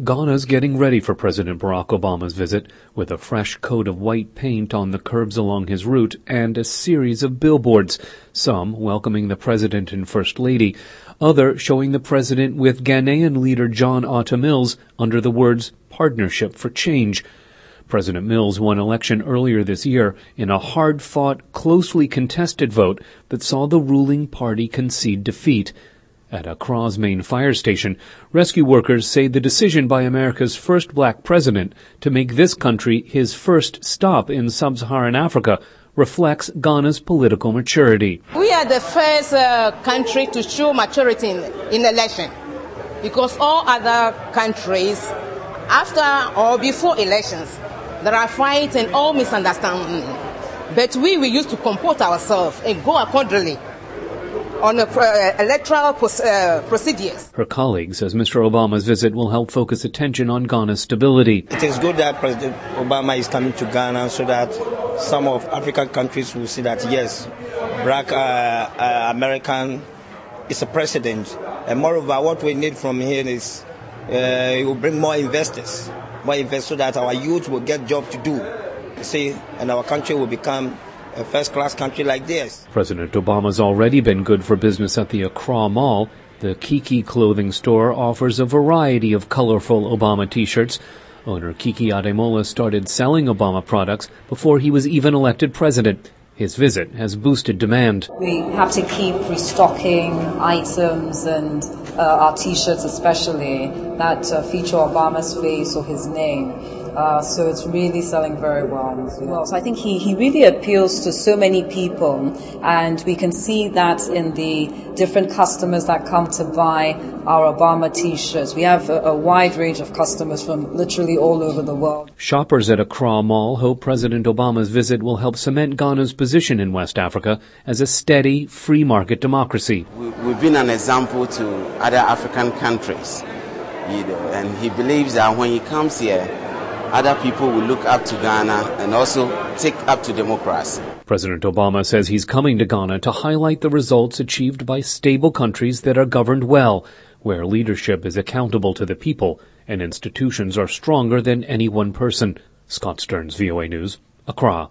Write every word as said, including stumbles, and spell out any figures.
Ghana's getting ready for President Barack Obama's visit, with a fresh coat of white paint on the curbs along his route and a series of billboards, some welcoming the President and First Lady, other showing the President with Ghanaian leader John Atta Mills under the words Partnership for Change. President Mills won election earlier this year in a hard-fought, closely contested vote that saw the ruling party concede defeat. At Accra's main fire station, rescue workers say the decision by America's first black president to make this country his first stop in sub-Saharan Africa reflects Ghana's political maturity. We are the first uh, country to show maturity in, in election, because all other countries, after or before elections, there are fights and all misunderstandings. But we, we used to comport ourselves and go accordingly on the uh, electoral uh, procedures. Her colleague says Mister Obama's visit will help focus attention on Ghana's stability. It is good that President Obama is coming to Ghana so that some of African countries will see that, yes, black uh, uh, American is a president. And moreover, what we need from here is uh, it will bring more investors, more investors so that our youth will get job to do. You see, and our country will become a first-class country like this. President Obama's already been good for business at the Accra Mall. The Kiki clothing store offers a variety of colorful Obama t-shirts. Owner Kiki Ademola started selling Obama products before he was even elected president. His visit has boosted demand. We have to keep restocking items and uh, our t-shirts especially that uh, feature Obama's face or his name. Uh, so it's really selling very well as well. So I think he, he really appeals to so many people, and we can see that in the different customers that come to buy our Obama t-shirts. We have a, a wide range of customers from literally all over the world. Shoppers at Accra Mall hope President Obama's visit will help cement Ghana's position in West Africa as a steady, free market democracy. We've been an example to other African countries, you know, and he believes that when he comes here, other people will look up to Ghana and also take up to democracy. President Obama says he's coming to Ghana to highlight the results achieved by stable countries that are governed well, where leadership is accountable to the people and institutions are stronger than any one person. Scott Stearns, V O A News, Accra.